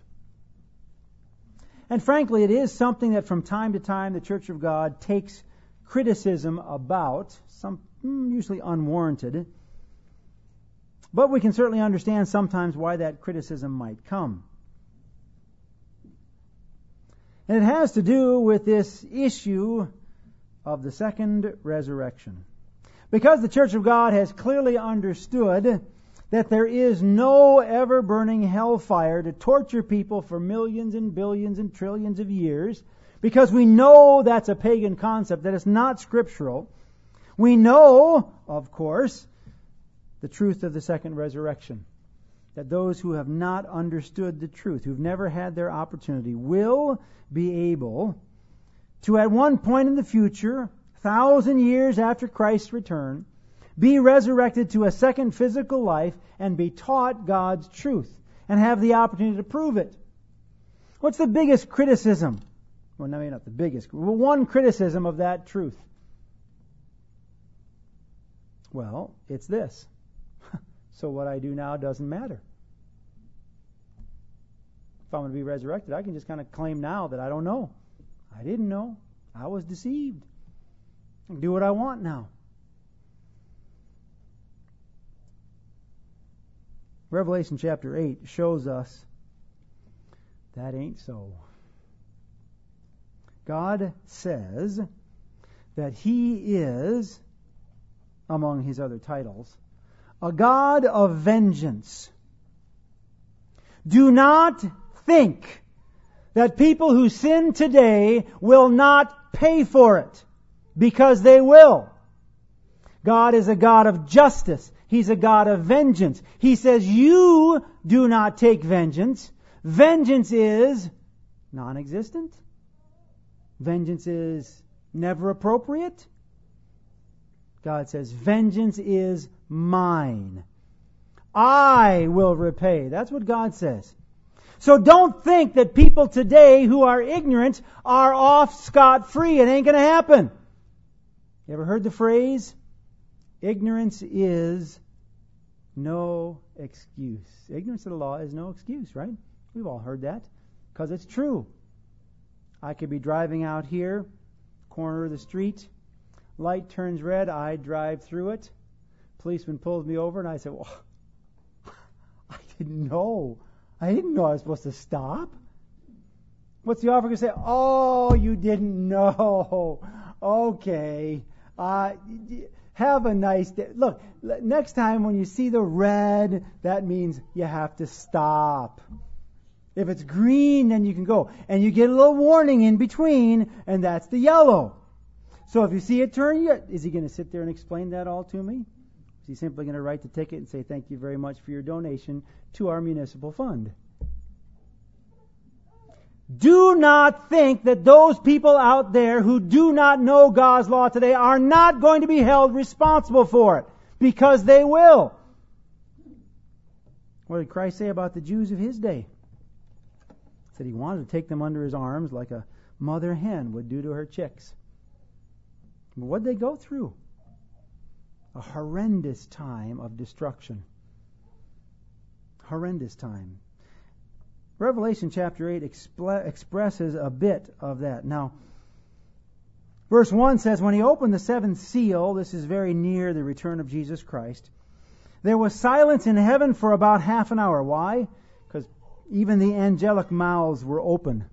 Speaker 1: And frankly, it is something that from time to time the Church of God takes criticism about, some usually unwarranted. But we can certainly understand sometimes why that criticism might come. And it has to do with this issue of the second resurrection. Because the Church of God has clearly understood that there is no ever-burning hellfire to torture people for millions and billions and trillions of years, because we know that's a pagan concept, that it's not scriptural. We know, of course, the truth of the second resurrection. That those who have not understood the truth, who've never had their opportunity, will be able to, at one point in the future, 1,000 years after Christ's return, be resurrected to a second physical life and be taught God's truth and have the opportunity to prove it. What's the biggest criticism? Well, maybe not the biggest, but one criticism of that truth. Well, it's this. So what I do now doesn't matter. If I'm going to be resurrected, I can just kind of claim now that I don't know. I didn't know. I was deceived. I can do what I want now. Revelation chapter 8 shows us that ain't so. God says that He is, among His other titles, a God of vengeance. Do not think that people who sin today will not pay for it, because they will. God is a God of justice. He's a God of vengeance. He says, you do not take vengeance. Vengeance is non-existent. Vengeance is never appropriate. God says, vengeance is mine. I will repay. That's what God says. So don't think that people today who are ignorant are off scot-free. It ain't going to happen. You ever heard the phrase, ignorance is no excuse? Ignorance of the law is no excuse, right? We've all heard that, because it's true. I could be driving out here, corner of the street, light turns red, I drive through it, policeman pulls me over, and I say, well, I didn't know I was supposed to stop. What's the officer going to say? Oh, you didn't know. Okay. Have a nice day. Look, next time when you see the red, that means you have to stop. If it's green, then you can go. And you get a little warning in between, and that's the yellow. So if you see it turn, is he going to sit there and explain that all to me? Is he simply going to write the ticket and say, thank you very much for your donation to our municipal fund? Do not think that those people out there who do not know God's law today are not going to be held responsible for it, because they will. What did Christ say about the Jews of His day? He said He wanted to take them under His arms like a mother hen would do to her chicks. But what did they go through? A horrendous time of destruction. Horrendous time. Revelation chapter 8 expresses a bit of that. Now, verse 1 says, when He opened the seventh seal, this is very near the return of Jesus Christ, there was silence in heaven for about half an hour. Why? Because even the angelic mouths were open.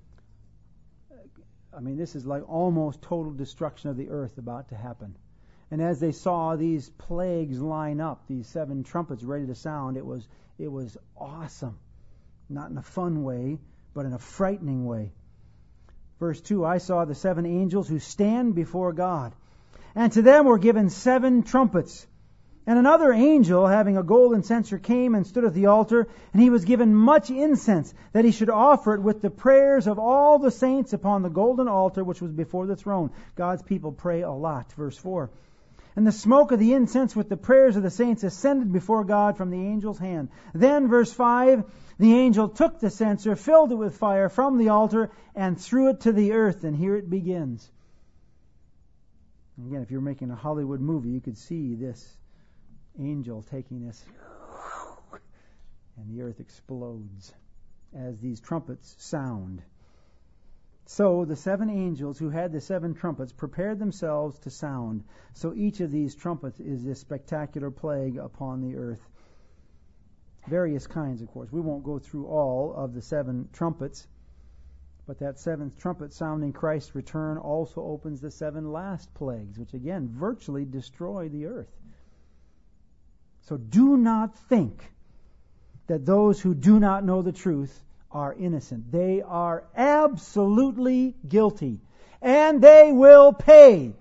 Speaker 1: I mean, this is like almost total destruction of the earth about to happen. And as they saw these plagues line up, these seven trumpets ready to sound, it was awesome. Not in a fun way, but in a frightening way. Verse 2, I saw the seven angels who stand before God, and to them were given seven trumpets. And another angel, having a golden censer, came and stood at the altar, and he was given much incense, that he should offer it with the prayers of all the saints upon the golden altar which was before the throne. God's people pray a lot. Verse 4. And the smoke of the incense with the prayers of the saints ascended before God from the angel's hand. Then, verse 5, the angel took the censer, filled it with fire from the altar, and threw it to the earth. And here it begins. Again, if you're making a Hollywood movie, you could see this angel taking this, and the earth explodes as these trumpets sound. So the seven angels who had the seven trumpets prepared themselves to sound. So each of these trumpets is this spectacular plague upon the earth. Various kinds, of course. We won't go through all of the seven trumpets, but that seventh trumpet sounding Christ's return also opens the seven last plagues, which again virtually destroy the earth. So do not think that those who do not know the truth are innocent. They are absolutely guilty, and they will pay.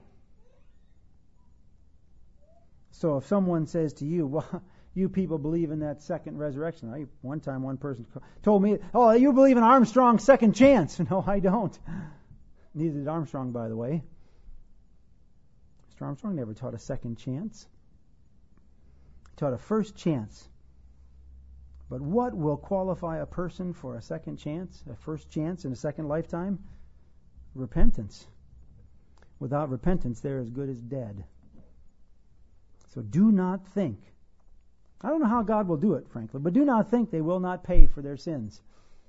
Speaker 1: So if someone says to you, well, you people believe in that second resurrection. One time one person told me, oh, you believe in Armstrong's second chance. No, I don't. Neither did Armstrong, by the way. Mr. Armstrong never taught a second chance. He taught a first chance. But what will qualify a person for a second chance, a first chance in a second lifetime? Repentance. Without repentance, they're as good as dead. So do not think I don't know how God will do it, frankly, but do not think they will not pay for their sins.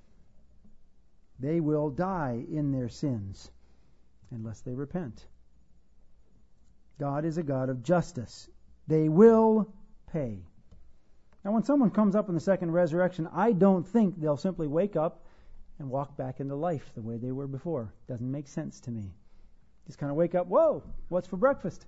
Speaker 1: They will die in their sins unless they repent. God is a God of justice. They will pay. Now, when someone comes up in the second resurrection, I don't think they'll simply wake up and walk back into life the way they were before. Doesn't make sense to me. Just kind of wake up, whoa, what's for breakfast?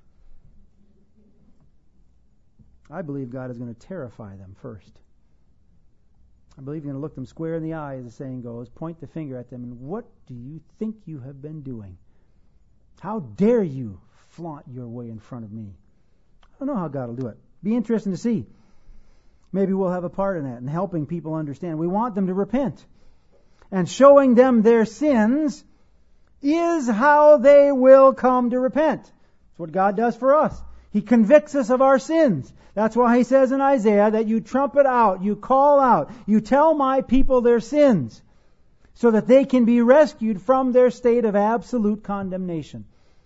Speaker 1: I believe God is going to terrify them first. I believe He's going to look them square in the eye, as the saying goes, point the finger at them, and what do you think you have been doing? How dare you flaunt your way in front of me? I don't know how God will do it. Be interesting to see. Maybe we'll have a part in that in helping people understand. We want them to repent. And showing them their sins is how they will come to repent. That's what God does for us. He convicts us of our sins. That's why He says in Isaiah that you trumpet out, you call out, you tell my people their sins, so that they can be rescued from their state of absolute condemnation.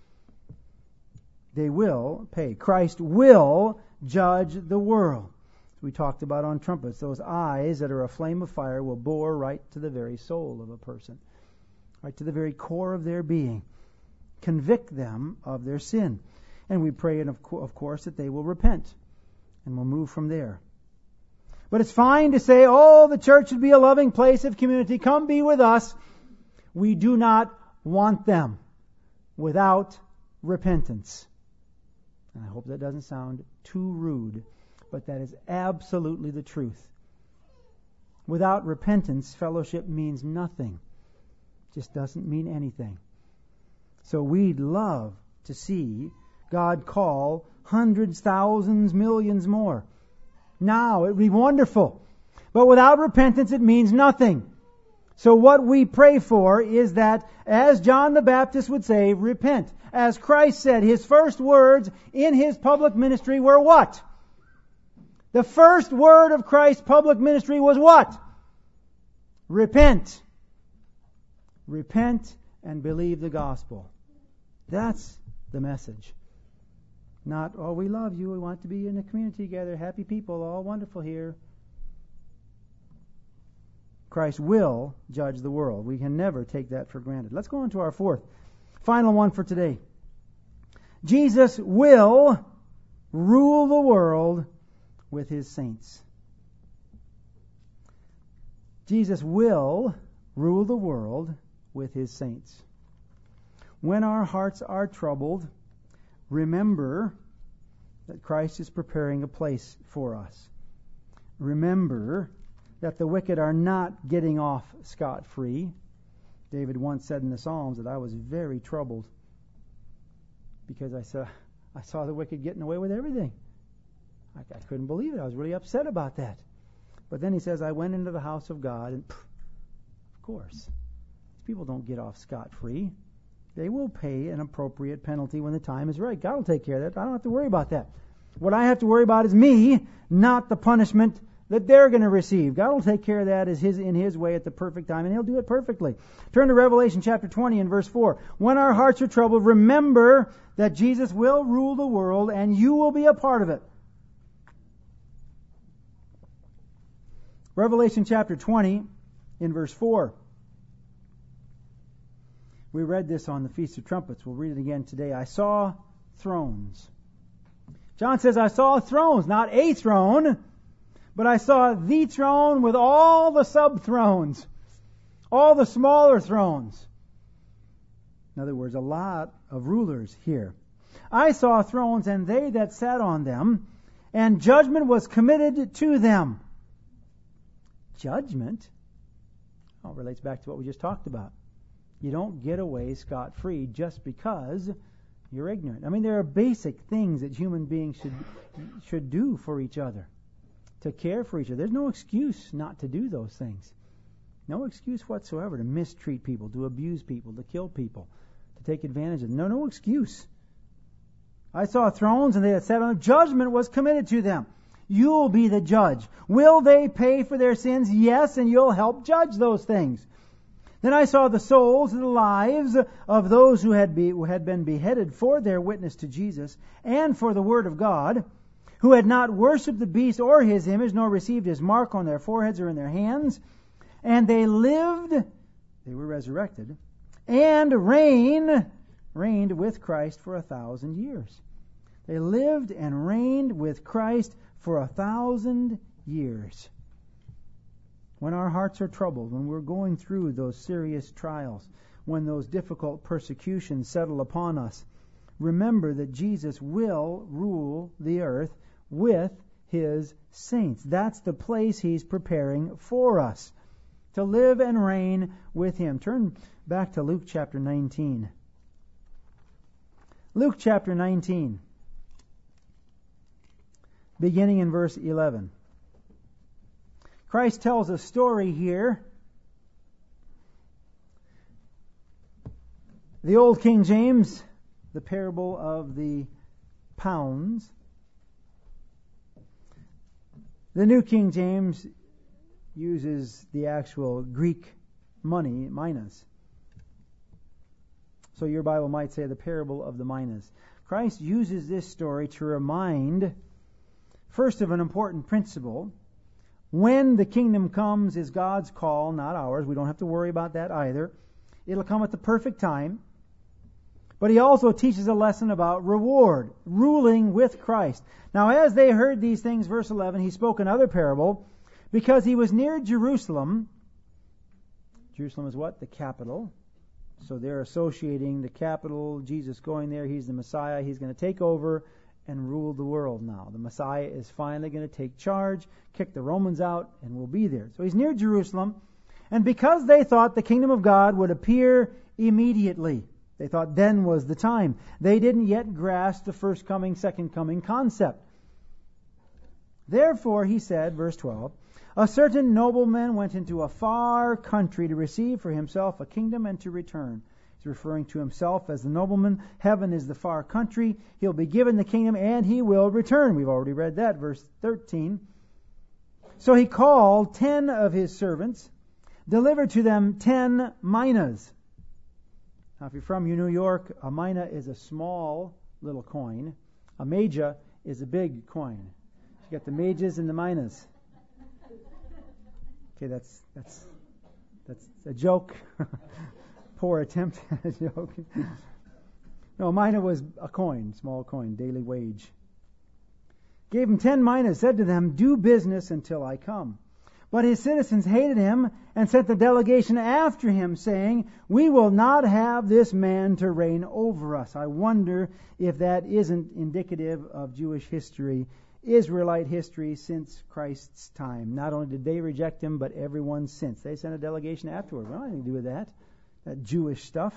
Speaker 1: They will pay. Christ will judge the world. We talked about on trumpets, those eyes that are a flame of fire will bore right to the very soul of a person, right to the very core of their being, convict them of their sin. And we pray, of course, that they will repent, and we'll move from there. But it's fine to say, oh, the church should be a loving place of community. Come be with us. We do not want them without repentance. And I hope that doesn't sound too rude, but that is absolutely the truth. Without repentance, fellowship means nothing. It just doesn't mean anything. So we'd love to see God call hundreds, thousands, millions more. Now, it would be wonderful. But without repentance, it means nothing. So what we pray for is that, as John the Baptist would say, repent. As Christ said, His first words in His public ministry were what? The first word of Christ's public ministry was what? Repent. Repent and believe the gospel. That's the message. Not, oh, we love you, we want to be in a community together, happy people, all wonderful here. Christ will judge the world. We can never take that for granted. Let's go on to our fourth, final one for today. Jesus will rule the world with His saints. Jesus will rule the world with His saints. When our hearts are troubled, remember that Christ is preparing a place for us. Remember that the wicked are not getting off scot-free. David once said in the Psalms that I was very troubled because I saw the wicked getting away with everything. I couldn't believe it. I was really upset about that. But then he says, I went into the house of God, and of course, people don't get off scot-free. They will pay an appropriate penalty when the time is right. God will take care of that. I don't have to worry about that. What I have to worry about is me, not the punishment that they're going to receive. God will take care of that in His way at the perfect time, and He'll do it perfectly. Turn to Revelation chapter 20 and verse 4. When our hearts are troubled, remember that Jesus will rule the world, and you will be a part of it. Revelation chapter 20 in verse 4. We read this on the Feast of Trumpets. We'll read it again today. I saw thrones. John says, I saw thrones, not a throne, but I saw the throne with all the sub-thrones, all the smaller thrones. In other words, a lot of rulers here. I saw thrones, and they that sat on them, and judgment was committed to them. Judgment? Oh, it relates back to what we just talked about. You don't get away scot-free just because you're ignorant. I mean, there are basic things that human beings should do for each other, to care for each other. There's no excuse not to do those things. No excuse whatsoever to mistreat people, to abuse people, to kill people, to take advantage of them. No excuse. I saw thrones, and they that sat on them. Judgment was committed to them. You'll be the judge. Will they pay for their sins? Yes, and you'll help judge those things. Then I saw the souls and the lives of those who had been beheaded for their witness to Jesus and for the word of God, who had not worshipped the beast or his image, nor received his mark on their foreheads or in their hands. And they lived, they were resurrected, and reigned with Christ for 1,000 years. They lived and reigned with Christ for 1,000 years. When our hearts are troubled, when we're going through those serious trials, when those difficult persecutions settle upon us, remember that Jesus will rule the earth with His saints. That's the place He's preparing for us, to live and reign with Him. Turn back to Luke chapter 19. Luke chapter 19, beginning in verse 11. Christ tells a story here. The old King James, the parable of the pounds. The New King James uses the actual Greek money, minas. So your Bible might say the parable of the minas. Christ uses this story to remind, first, of an important principle. When the kingdom comes is God's call, not ours. We don't have to worry about that either. It'll come at the perfect time. But He also teaches a lesson about reward, ruling with Christ. Now, as they heard these things, verse 11, He spoke another parable, because He was near Jerusalem. Jerusalem is what? The capital. So they're associating the capital, Jesus going there, He's the Messiah, He's going to take over and rule the world now. The Messiah is finally going to take charge, kick the Romans out, and will be there. So He's near Jerusalem. And because they thought the kingdom of God would appear immediately, they thought then was the time. They didn't yet grasp the first coming, second coming concept. Therefore, He said, verse 12, a certain nobleman went into a far country to receive for himself a kingdom and to return. He's referring to himself as the nobleman. Heaven is the far country. He'll be given the kingdom and he will return. We've already read that, verse 13. So he called 10 of his servants, delivered to them 10 minas. Now, if you're from New York, a mina is a small little coin. A maja is a big coin. You got the majas and the minas. Okay, that's a joke. Poor attempt at a joke. No, mina was a coin, small coin, daily wage. Gave him 10 minas, said to them, do business until I come. But his citizens hated him and sent the delegation after him, saying, we will not have this man to reign over us. I wonder if that isn't indicative of Jewish history, Israelite history since Christ's time. Not only did they reject Him, but everyone since. They sent a delegation afterward. Well, nothing to do with that Jewish stuff.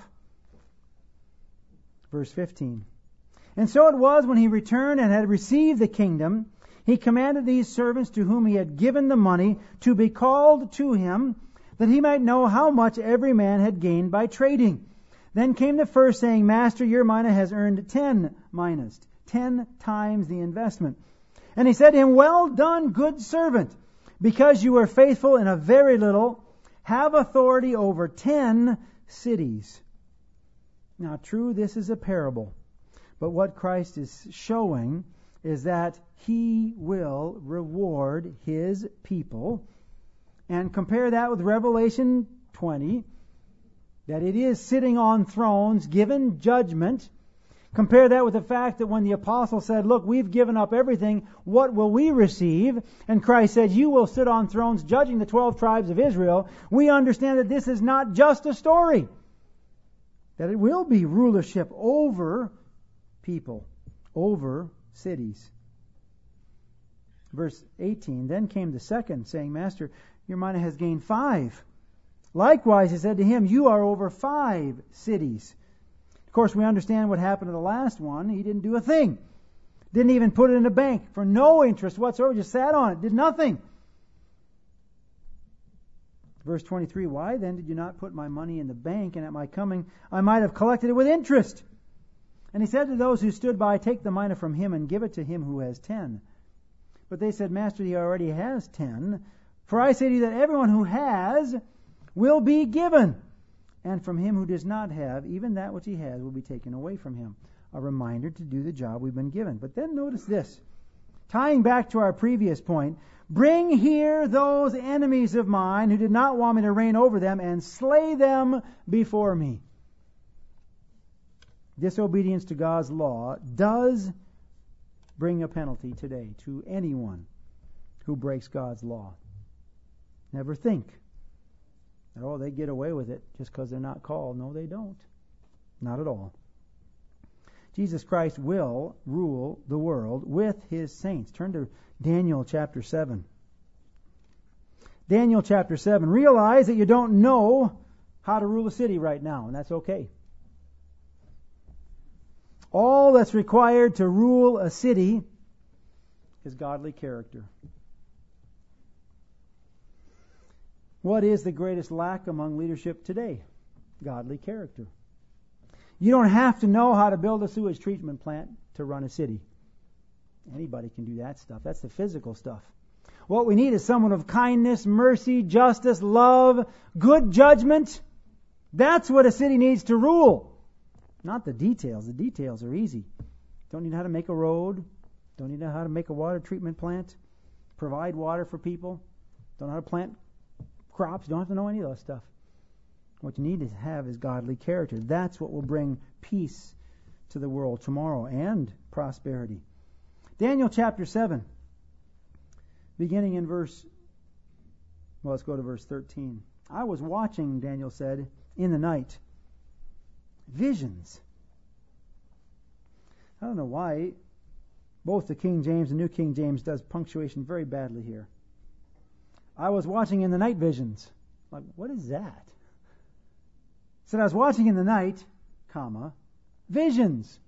Speaker 1: Verse 15. And so it was, when he returned and had received the kingdom, he commanded these servants to whom he had given the money to be called to him, that he might know how much every man had gained by trading. Then came the first, saying, Master, your mina has earned 10 minas, 10 times the investment. And he said to him, well done, good servant, because you were faithful in a very little, have authority over 10 cities. Now, true, this is a parable. But what Christ is showing is that He will reward His people. And compare that with Revelation 20, that it is sitting on thrones, given judgment. Compare that with the fact that when the apostle said, look, we've given up everything, what will we receive? And Christ said, you will sit on thrones judging the 12 tribes of Israel. We understand that this is not just a story, that it will be rulership over people, over cities. Verse 18, then came the second, saying, Master, your mina has gained 5. Likewise, he said to him, you are over 5 cities. Of course, we understand what happened to the last one. He didn't do a thing. Didn't even put it in a bank for no interest whatsoever. Just sat on it. Did nothing. Verse 23, why then did you not put my money in the bank, and at my coming I might have collected it with interest? And he said to those who stood by, take the mina from him and give it to him who has 10. But they said, Master, he already has 10. For I say to you that everyone who has will be given. And from him who does not have, even that which he has will be taken away from him. A reminder to do the job we've been given. But then notice this. Tying back to our previous point, bring here those enemies of mine who did not want me to reign over them, and slay them before me. Disobedience to God's law does bring a penalty today to anyone who breaks God's law. Never think that, oh, they get away with it just because they're not called. No, they don't. Not at all. Jesus Christ will rule the world with His saints. Turn to Daniel chapter 7. Daniel chapter 7. Realize that you don't know how to rule a city right now, and that's okay. All that's required to rule a city is godly character. What is the greatest lack among leadership today? Godly character. You don't have to know how to build a sewage treatment plant to run a city. Anybody can do that stuff. That's the physical stuff. What we need is someone of kindness, mercy, justice, love, good judgment. That's what a city needs to rule. Not the details. The details are easy. Don't need how to make a road. Don't need to know how to make a water treatment plant. Provide water for people. Don't know how to plant crops. Don't have to know any of that stuff. What you need to have is godly character. That's what will bring peace to the world tomorrow and prosperity. Daniel chapter 7, beginning in let's go to verse 13. I was watching, Daniel said, in the night, visions. I don't know why both the King James and New King James does punctuation very badly here. I was watching in the night visions. Like, what is that? It said I was watching in the night, visions.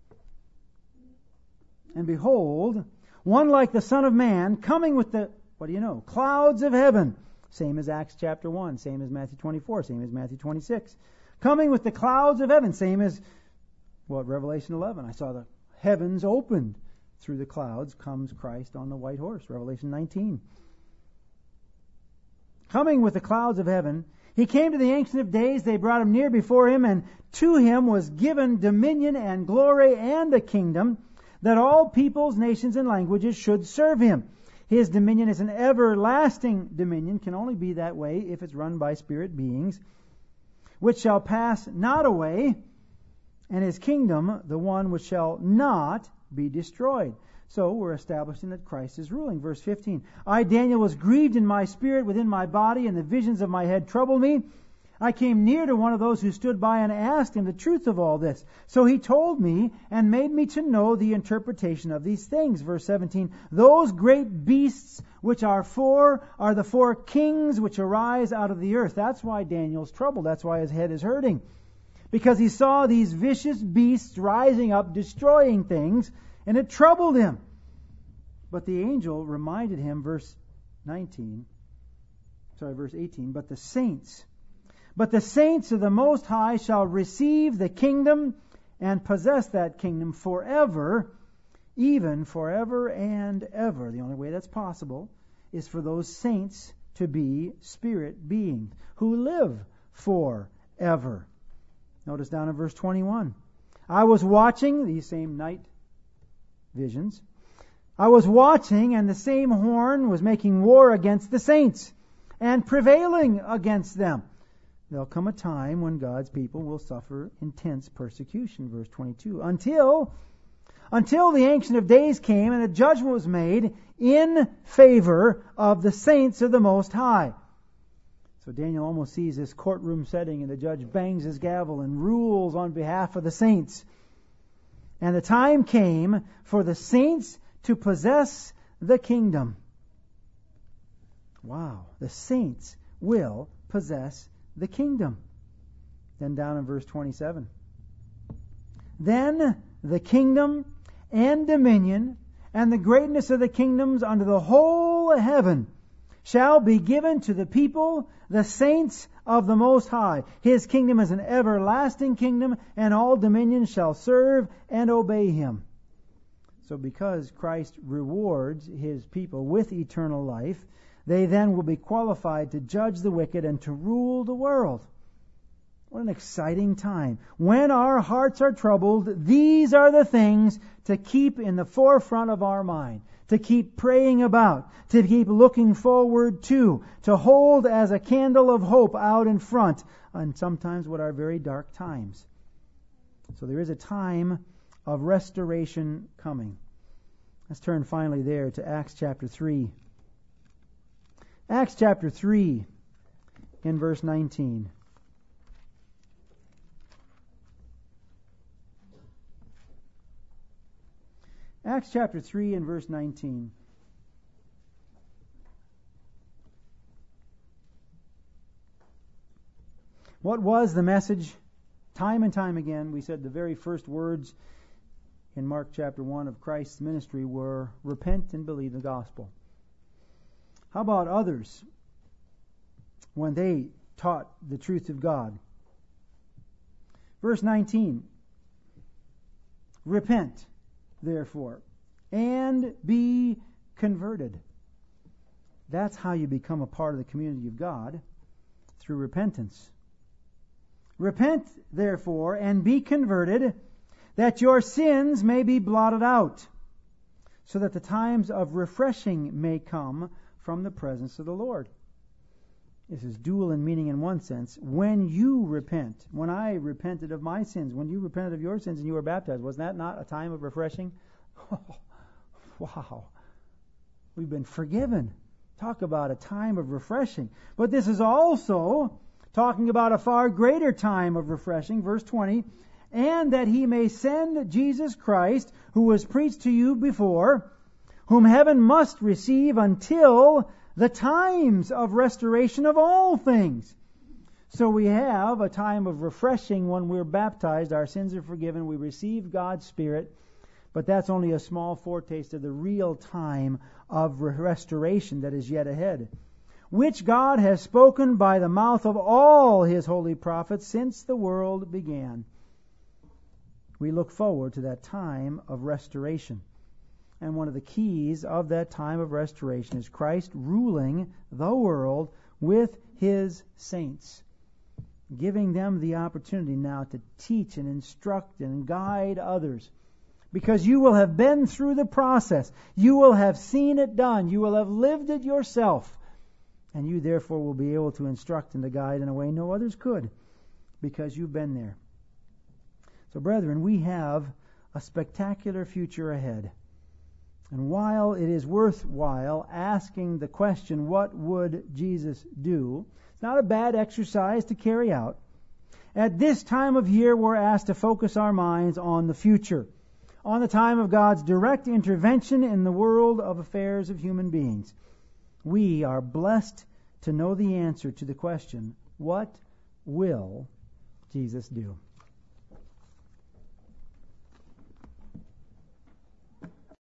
Speaker 1: And behold, one like the Son of Man coming with the, clouds of heaven. Same as Acts chapter 1, same as Matthew 24, same as Matthew 26. Coming with the clouds of heaven, same as, Revelation 11. I saw the heavens opened. Through the clouds comes Christ on the white horse, Revelation 19. Coming with the clouds of heaven, He came to the Ancient of Days. They brought Him near before Him, and to Him was given dominion and glory and a kingdom, that all peoples, nations, and languages should serve Him. His dominion is an everlasting dominion, can only be that way if it's run by spirit beings, which shall pass not away, and His kingdom, the one which shall not be destroyed. So we're establishing that Christ is ruling. Verse 15. I, Daniel, was grieved in my spirit within my body, and the visions of my head troubled me. I came near to one of those who stood by and asked him the truth of all this. So he told me and made me to know the interpretation of these things. Verse 17. Those great beasts which are the four kings which arise out of the earth. That's why Daniel's troubled. That's why his head is hurting. Because he saw these vicious beasts rising up, destroying things, and it troubled him. But the angel reminded him, verse 18, but the saints of the Most High shall receive the kingdom and possess that kingdom forever, even forever and ever. The only way that's possible is for those saints to be spirit beings who live forever. Notice down in verse 21. I was watching, these same night visions. I was watching, and the same horn was making war against the saints and prevailing against them. There'll come a time when God's people will suffer intense persecution. Verse 22. Until the Ancient of Days came and a judgment was made in favor of the saints of the Most High. So Daniel almost sees this courtroom setting, and the judge bangs his gavel and rules on behalf of the saints. And the time came for the saints to possess the kingdom. Wow. The saints will possess the kingdom. Then down in verse 27. Then the kingdom and dominion and the greatness of the kingdoms under the whole heaven shall be given to the people, the saints of the Most High. His kingdom is an everlasting kingdom, and all dominions shall serve and obey Him. So because Christ rewards His people with eternal life, they then will be qualified to judge the wicked and to rule the world. What an exciting time. When our hearts are troubled, these are the things to keep in the forefront of our mind. to keep praying about, to keep looking forward to hold as a candle of hope out in front on sometimes what are very dark times. So there is a time of restoration coming. Let's turn finally there to Acts chapter 3. Acts chapter 3 in verse 19. Acts chapter 3 and verse 19. What was the message? Time and time again, we said the very first words in Mark chapter 1 of Christ's ministry were, repent and believe the gospel. How about others when they taught the truth of God? Verse 19. Repent, therefore, and be converted. That's how you become a part of the community of God, through repentance. Repent, therefore, and be converted, that your sins may be blotted out, so that the times of refreshing may come from the presence of the Lord. This is dual in meaning in one sense. When you repent, when I repented of my sins, when you repented of your sins and you were baptized, was that not a time of refreshing? Oh, wow. We've been forgiven. Talk about a time of refreshing. But this is also talking about a far greater time of refreshing. Verse 20, and that he may send Jesus Christ, who was preached to you before, whom heaven must receive until the times of restoration of all things. So we have a time of refreshing when we're baptized. Our sins are forgiven. We receive God's Spirit. But that's only a small foretaste of the real time of restoration that is yet ahead, which God has spoken by the mouth of all His holy prophets since the world began. We look forward to that time of restoration. And one of the keys of that time of restoration is Christ ruling the world with His saints, giving them the opportunity now to teach and instruct and guide others. Because you will have been through the process. You will have seen it done. You will have lived it yourself. And you therefore will be able to instruct and to guide in a way no others could, because you've been there. So brethren, we have a spectacular future ahead. And while it is worthwhile asking the question, what would Jesus do? It's not a bad exercise to carry out. At this time of year, we're asked to focus our minds on the future, on the time of God's direct intervention in the world of affairs of human beings. We are blessed to know the answer to the question, what will Jesus do?